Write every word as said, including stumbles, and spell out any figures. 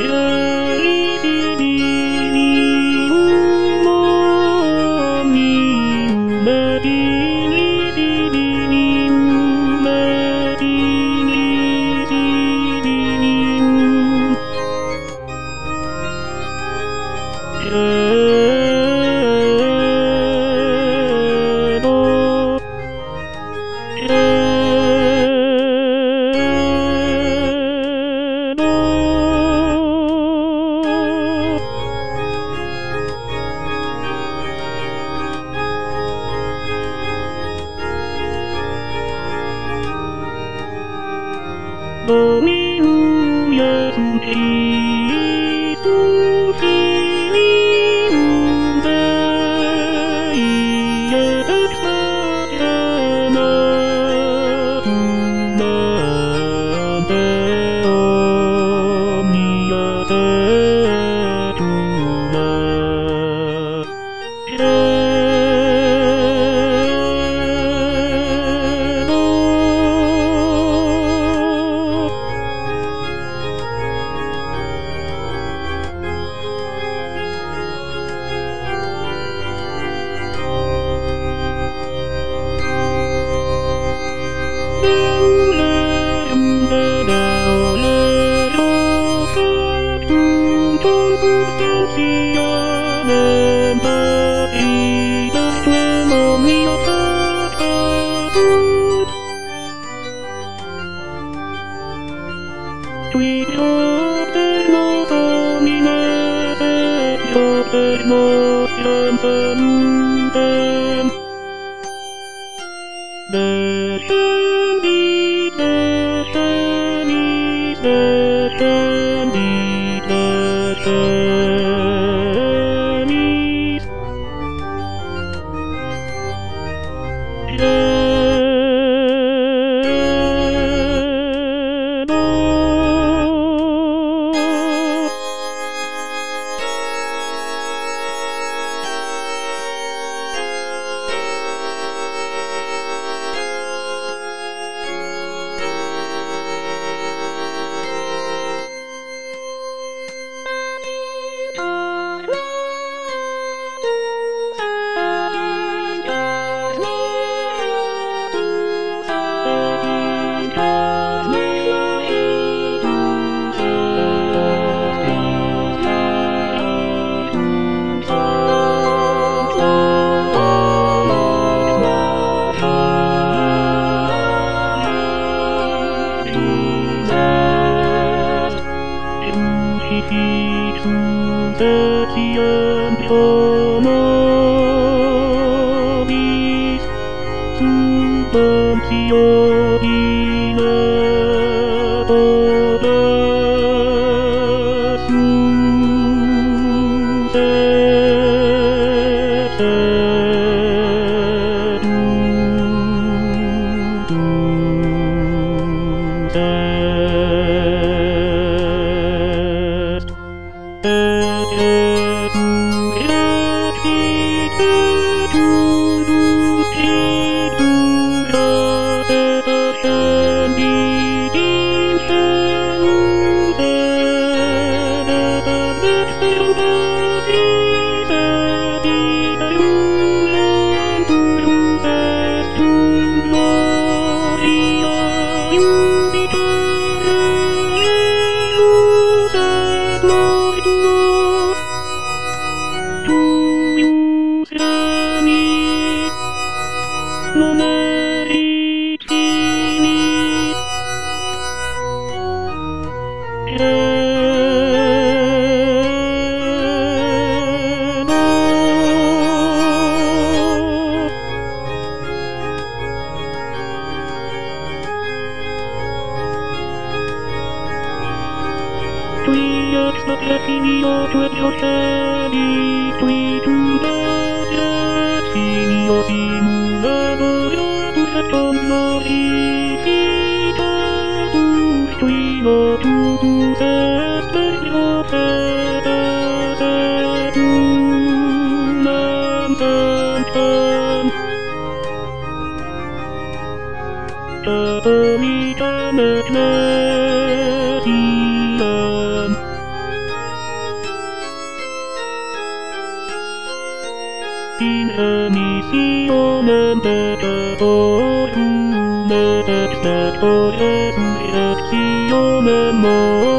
Dominum Iesum Christus Filium Dei et ex Maria Ante omnia saecula. Qui propter nos homines et propter nostiam salutem descendit, descendis, descendit, descendis. Crucifixus etiam pro nobis sub Pontio Pilato dessus et sedutus est. Et resurrectit et tullus Scripturas et ascendit in caelum et ad exterum Patris et Filium lentus est cum gloria iudicat eius et mortuos tuius emis non erit finis. Tui ex mater filio tuet procedit, tui tudat et filio simulaboratus et cum glorificatatus, tui locutus est per profetas et unam sanctam catholicae ecclesiam Inanicionem peccatorem, et expiatorem reactionem